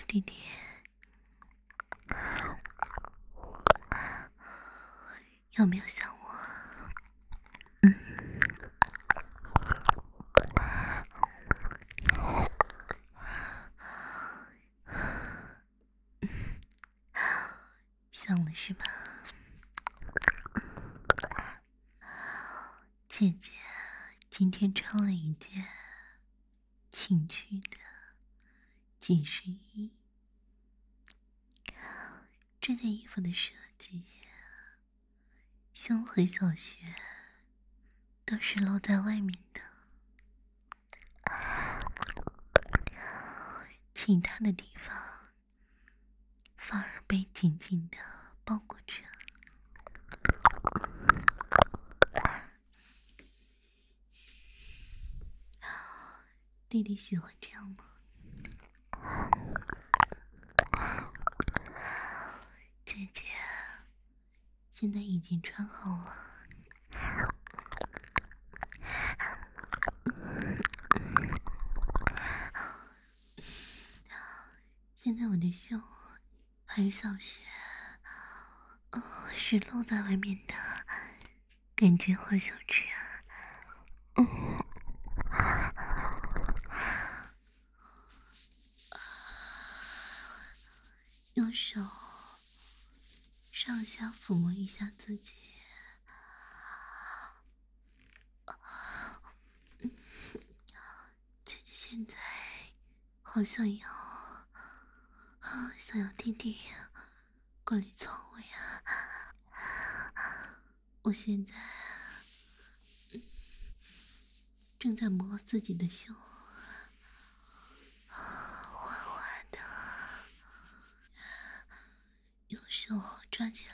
弟弟，有没有想我？想了是吧？姐姐今天穿了一件情趣的紧身衣，这件衣服的设计，胸和小穴都是露在外面的，其他的地方反而被紧紧的包裹着。弟弟喜欢这样吗？姐姐现在已经穿好了，现在我的胸还有小穴，是露在外面的，感觉好小只啊。用手上下抚摸一下自己，姐姐现在好想要想要弟弟过来凑我呀！我现在正在摸自己的胸，滑滑的，用手抓起来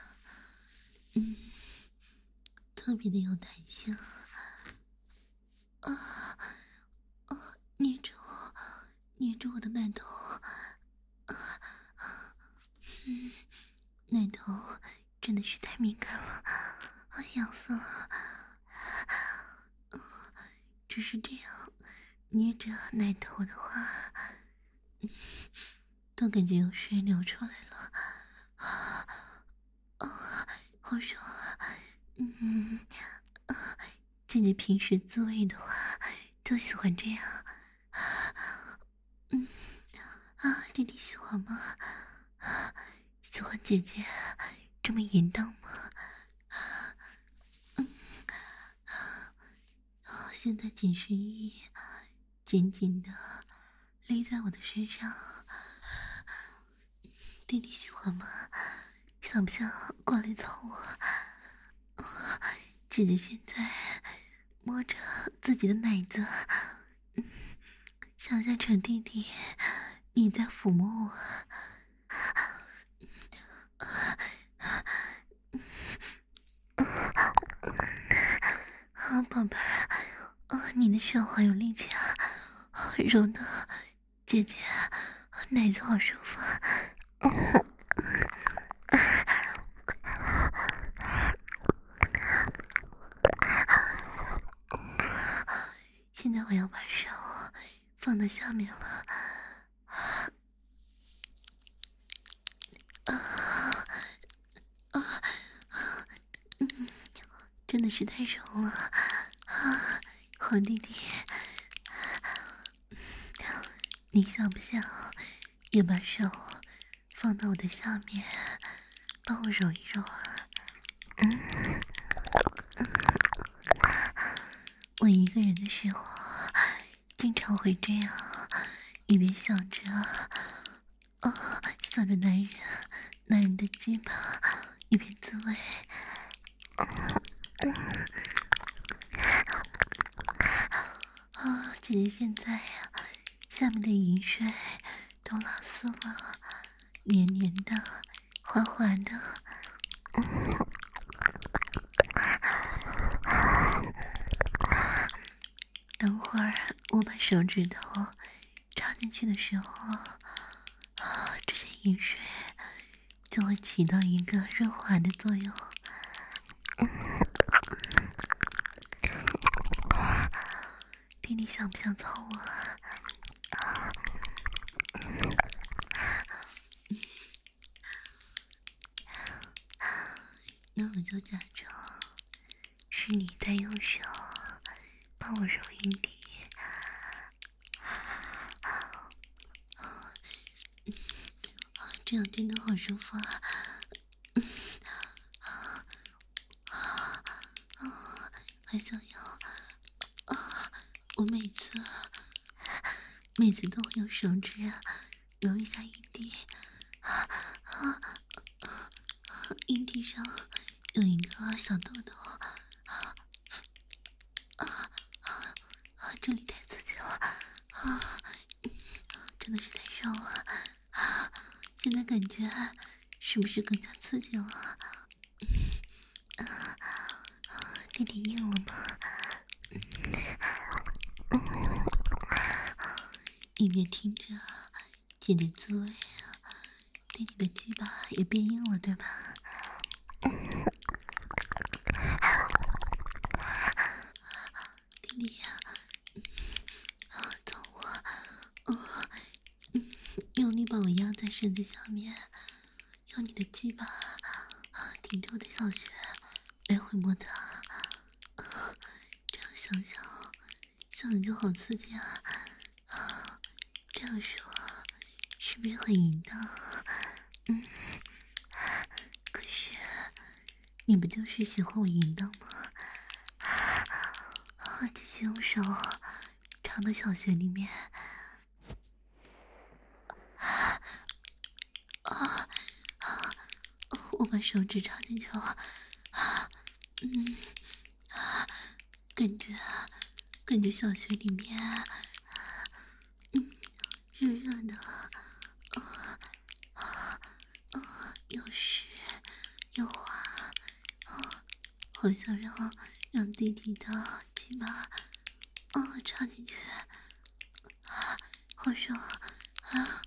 特别的有弹性捏住我的奶头，奶头真的是太敏感了，痒死了。只是这样捏着奶头的话，都感觉有水流出来了，好爽啊！姐姐平时自慰的话，就喜欢这样。弟弟喜欢吗？喜欢姐姐这么淫荡吗？现在紧身衣紧紧的勒在我的身上，弟弟喜欢吗？想不想过来操我？姐姐现在摸着自己的奶子，想象成弟弟你在抚摸我。宝贝儿，你的手好有力气啊，揉的姐姐奶子好舒服啊。现在我要把手放到下面了，真的是太爽了好弟弟，你想不想也把手放到我的下面，帮我揉一揉啊？我一个人的时候经常会这样，一边想着想着男人的鸡巴，一边自慰。姐姐现在呀，下面的饮水都拉丝了，黏黏的，滑滑的。等会儿我把手指头插进去的时候，这些饮水就会起到一个润滑的作用。弟弟想不想操我？ 那我就假装是你在用手帮我揉阴蒂。这样真的好舒服啊！还想要我每次都会用手指揉一下阴蒂，阴蒂上有一个小痘痘，这里太刺激了，真的是太爽了，现在感觉是不是更加刺激了？弟弟硬了吗？一边听着姐姐滋味弟弟的鸡巴也变硬了，对吧？弟弟操我，用力把我压在身子下面，用你的鸡巴顶着我的小穴来回摩擦，这样想想就好刺激啊！这样说是不是很淫荡？可是你不就是喜欢我淫荡吗？继续用手插到小穴里面，我把手指插进去了，感觉小穴里面热热的，又湿又滑，好想让弟弟的鸡巴插进去，好爽啊！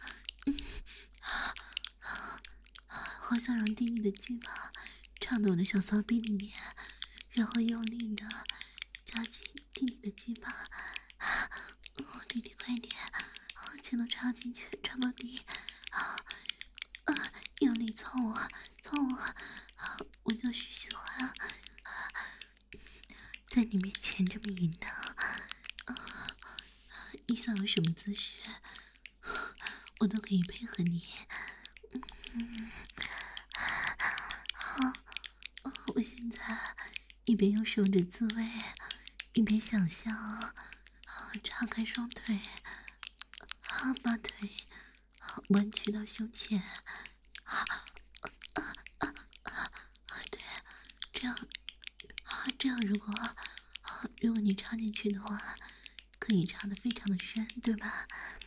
好想让弟弟的鸡巴插到我的小骚逼里面，然后用力的夹紧弟弟的鸡巴，弟弟快点，全都插进去，插到底，用力操我，我就是喜欢在你面前这么淫荡，你想要什么姿势，我都可以配合你。我现在一边用手指自慰，一边想象叉开双腿，把腿弯曲到胸前，对，这样如果你插进去的话，可以插得非常的深，对吧？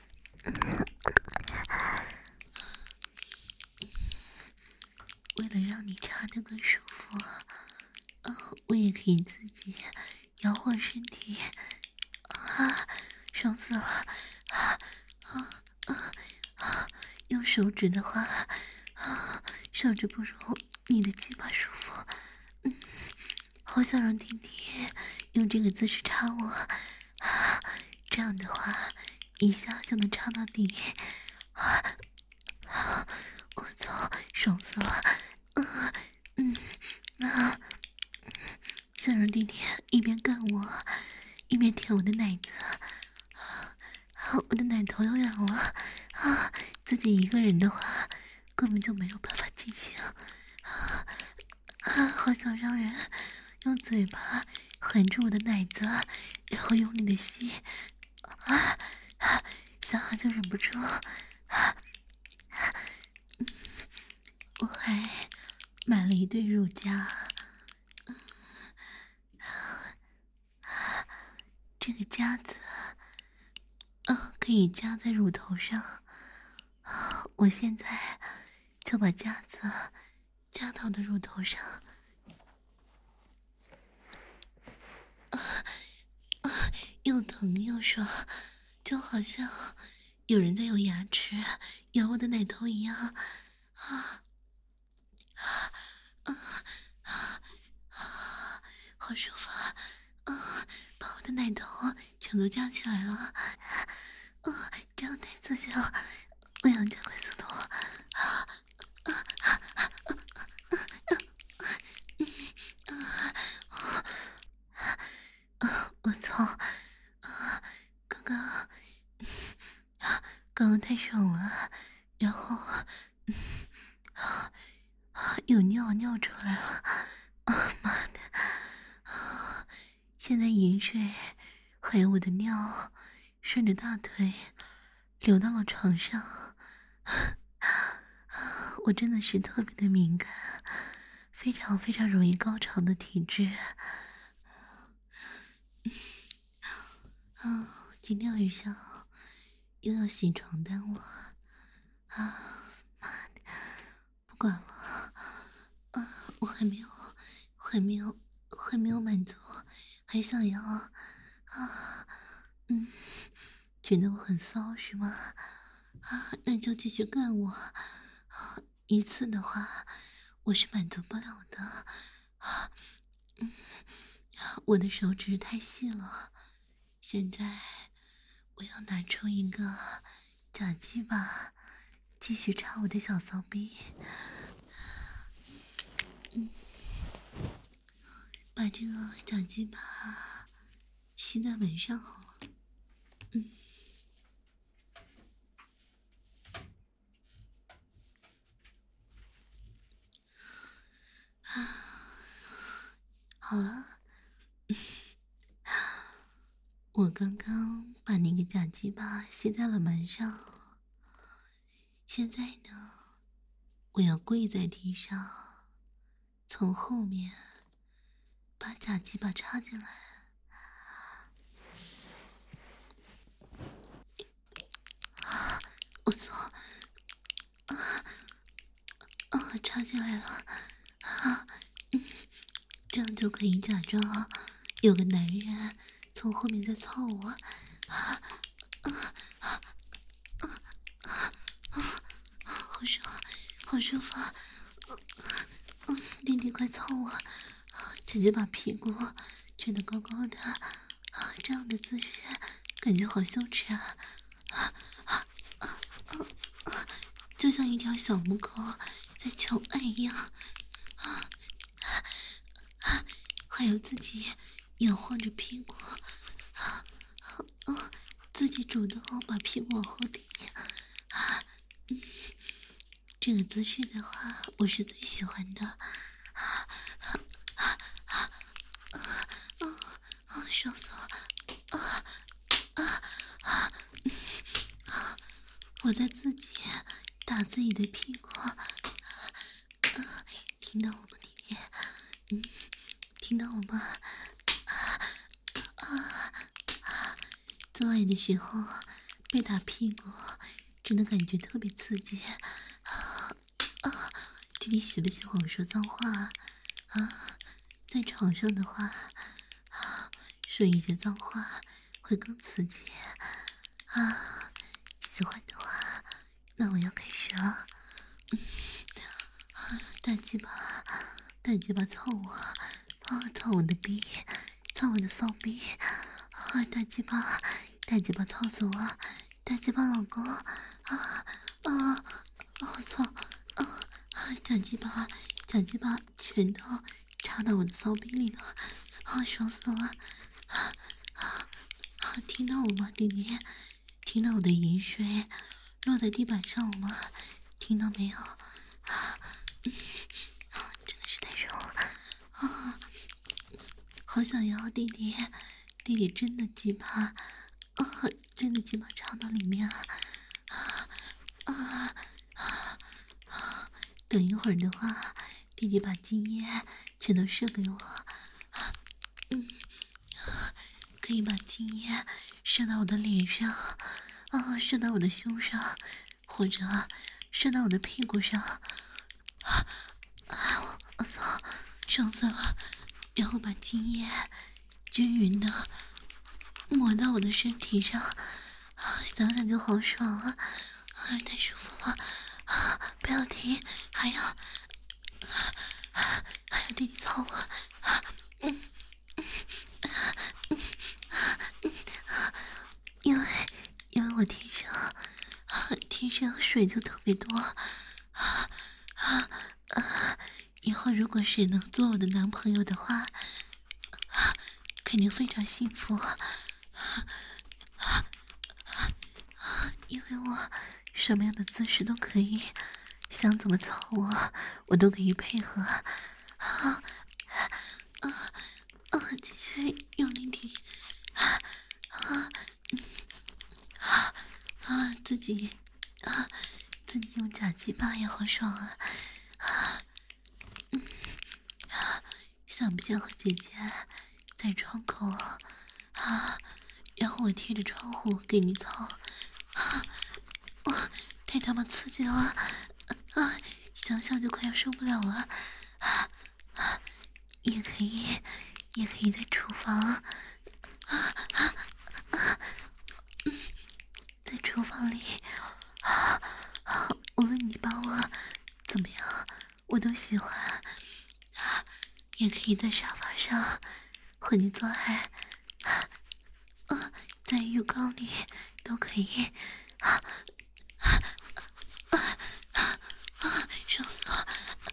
为了让你插得更舒服，我也可以自己摇晃身体，爽死了！用手指的话，手指不如你的鸡巴舒服。好想让弟弟用这个姿势插我，这样的话，一下就能插到底。我操，爽死了！想让弟弟一边干我，一边舔我的奶子，我的奶头要痒了自己一个人的话，根本就没有办法进行好想让人用嘴巴含住我的奶子，然后用力的吸想就忍不住我还买了一对乳夹，这个夹子可以夹在乳头上，我现在就把夹子夹到我的乳头上，又疼又爽，就好像有人在用牙齿咬我的奶头一样好舒服把我的奶头全都夹起来了，这样太刺激了，我想加快速度爽啊！刚刚太爽了，然后有尿出来了，妈的！现在饮水还有我的尿顺着大腿流到了床上，我真的是特别的敏感，非常非常容易高潮的体质。今天晚上又要洗床单了妈的，不管了，我还没有满足，还想要觉得我很骚是吗？那就继续干我，一次的话我是满足不了的，我的手指太细了，现在我要拿出一个假鸡巴，继续插我的小骚逼，把这个假鸡巴吸在门上好了，好了，我刚刚把那个假鸡巴吸在了门上，现在呢，我要跪在地上，从后面把假鸡巴插进来。我操！插进来了，这样就可以假装有个男人从后面在操我，好爽，好舒服，弟弟快操我，姐姐把屁股撅得高高的，这样的姿势感觉好羞耻啊，就像一条小母狗在求爱一样，还有自己摇晃着屁股，自己主动把屁股往后顶，这个姿势的话，我是最喜欢的，爽死了！我在自己打自己的屁股，听到了吗，弟弟？听到了吗？做爱的时候被打屁股，真的感觉特别刺激。弟弟喜不喜欢我说脏话在床上的话，说一些脏话会更刺激喜欢的话，那我要开始了。大鸡巴操我，操我的逼，操我的骚逼，大鸡巴操死我，大鸡巴老公，我操，假鸡巴全都插到我的骚逼里了，爽死了，听到了吗，弟弟？听到我的饮水落在地板上了吗？听到没有？真的是太爽了好想要弟弟真的鸡巴真的鸡巴插到里面等一会儿的话，弟弟把精液全都射给我，可以把精液射到我的脸上，射到我的胸上，或者射到我的屁股上，我操，爽死了！然后把精液均匀的抹到我的身体上，想想就好爽啊！太舒服了！不要停，还有弟弟操我！因为我天生水就特别多以后如果谁能做我的男朋友的话， 肯定非常幸福，因为我什么样的姿势都可以，想怎么操我都可以配合。继续用力点，自己用假鸡巴也好爽啊！想不想和姐姐在窗口然后我贴着窗户给你操？太他妈刺激了！想想就快要受不了了。也可以在厨房，在厨房里，无论你把我怎么样，我都喜欢。也可以在沙发上和你做爱，在浴缸里都可以。爽死了！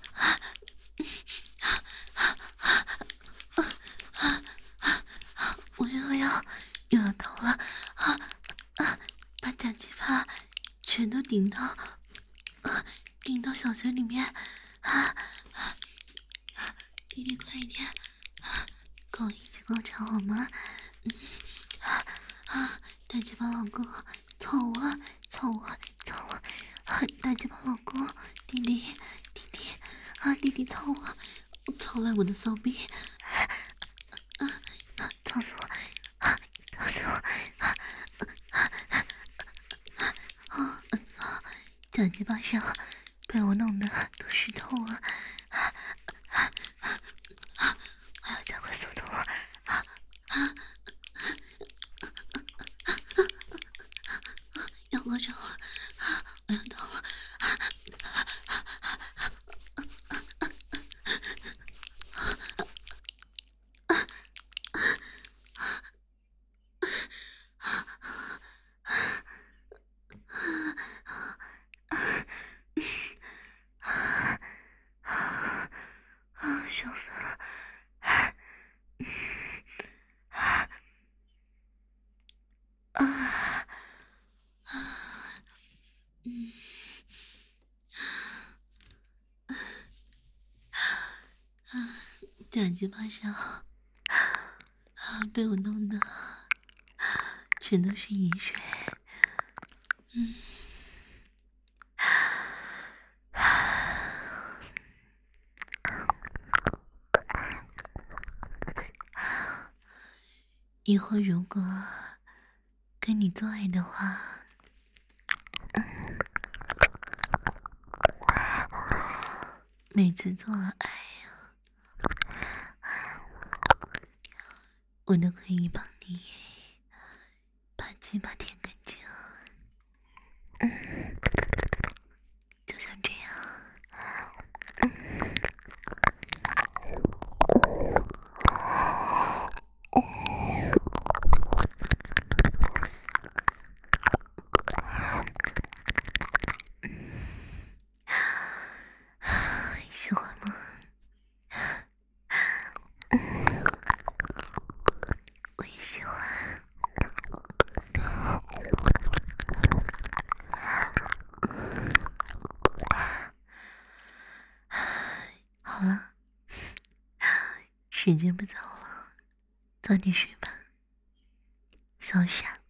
我又要到了，把假鸡巴全都顶到小穴里面，弟弟快一点，跟我一起高潮好吗？大鸡巴老公，操我！大鸡巴老公，弟弟，弟弟操我！操烂我的骚逼！操死我！假鸡巴上被我弄得都湿透了，我要加快速度了！要高潮了，我要到了！爽死了！假鸡巴上被我弄的全都是饮水。以后如果跟你做爱的话，每次做爱我都可以帮你把鸡巴舔干净，就像这样。喜欢吗？我也喜欢。好了，时间不早了，早点睡吧，小傻。